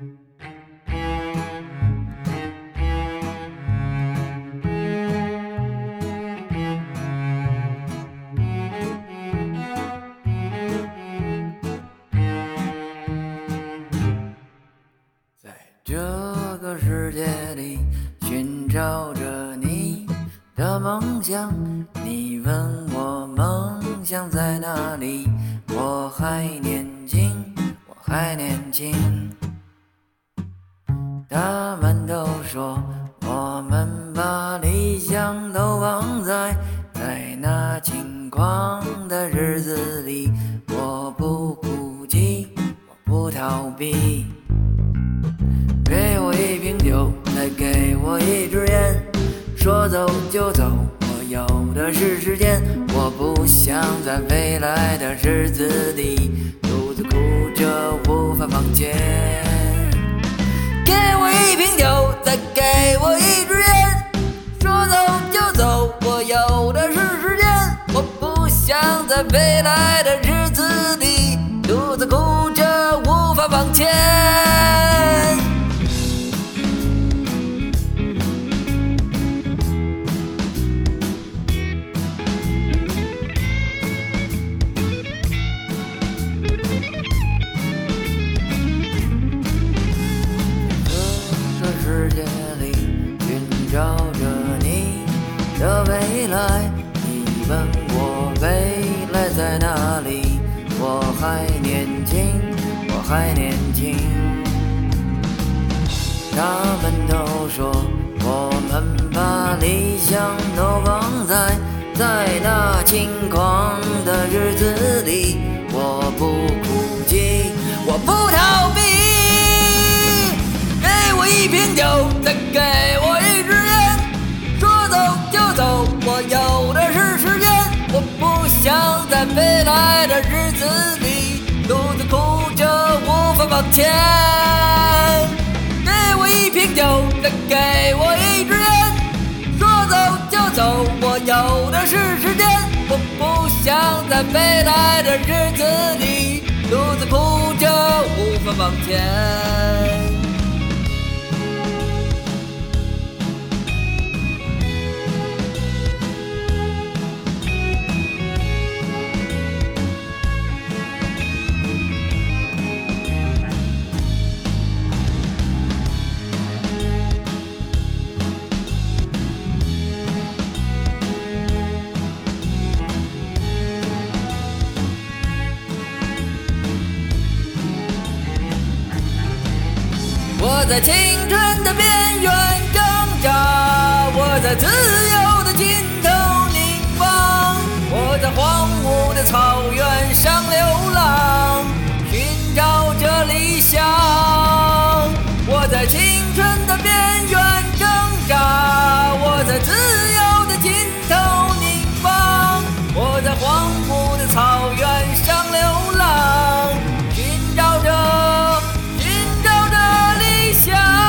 这个世界里寻找着你的梦想，你问我梦想在哪里？我还年轻，我还年轻。他们都说我们把理想都放在那轻狂的日子里，我不哭泣，我不逃避。给我一瓶酒，再给我一支烟，说走就走，我有的是时间。我不想在未来的日子里独自哭着无法往前。给我一瓶酒，再给我一支烟，说走就走，我有的是时间。我不想在未来的日子里独自哭着无法往前。世界里寻找着你的未来，你问我未来在哪里？我还年轻，我还年轻。他们都说我们把理想都放在那轻狂的日子里，我不哭泣，我不逃避。一瓶酒，再给我一支烟，说走就走，我有的是时间。我不想在未来的日子里独自哭着无法往前。给我一瓶酒，再给我一支烟，说走就走，我有的是时间。我不想在未来的日子里独自哭着无法往前。我在青春的边缘挣扎，我在自由的尽头凝望，我在荒芜的草原上流浪，寻找着理想。我在青春的边缘挣扎，我在自由的尽头凝望，我在荒芜的草原上流浪，寻找着理想。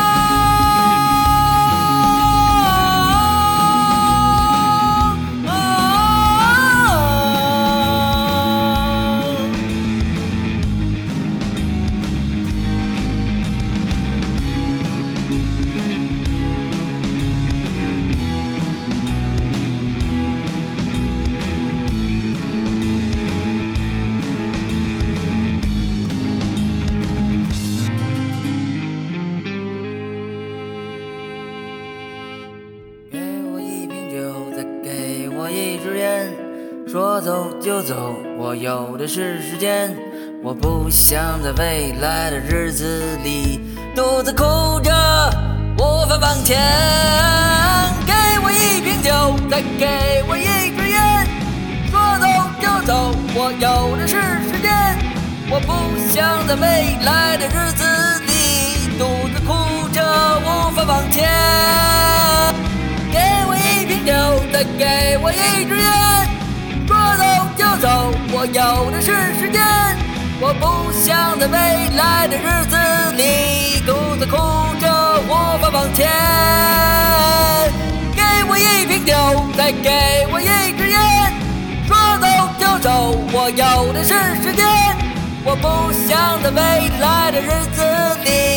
说走就走，我有的是时间。我不想在未来的日子里独自哭着无法往前。给我一瓶酒，再给我一支烟，说走就走，我有的是时间。我不想在未来的日子里独自哭着无法往前。给我一瓶酒，再给我一支烟，说走就走，我有的是时间。我不想在未来的日子里独自哭着无法往前。给我一瓶酒，再给我一支烟，说走就走，我有的是时间。我不想在未来的日子里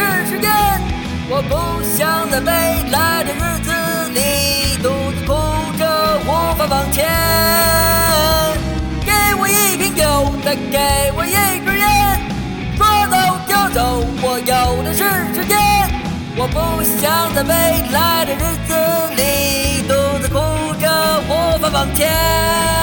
是时间，我不想在未来的日子里独自哭着无法往前。给我一瓶酒，再给我一根烟，说走就走，我有的是时间。我不想在未来的日子里独自哭着无法往前。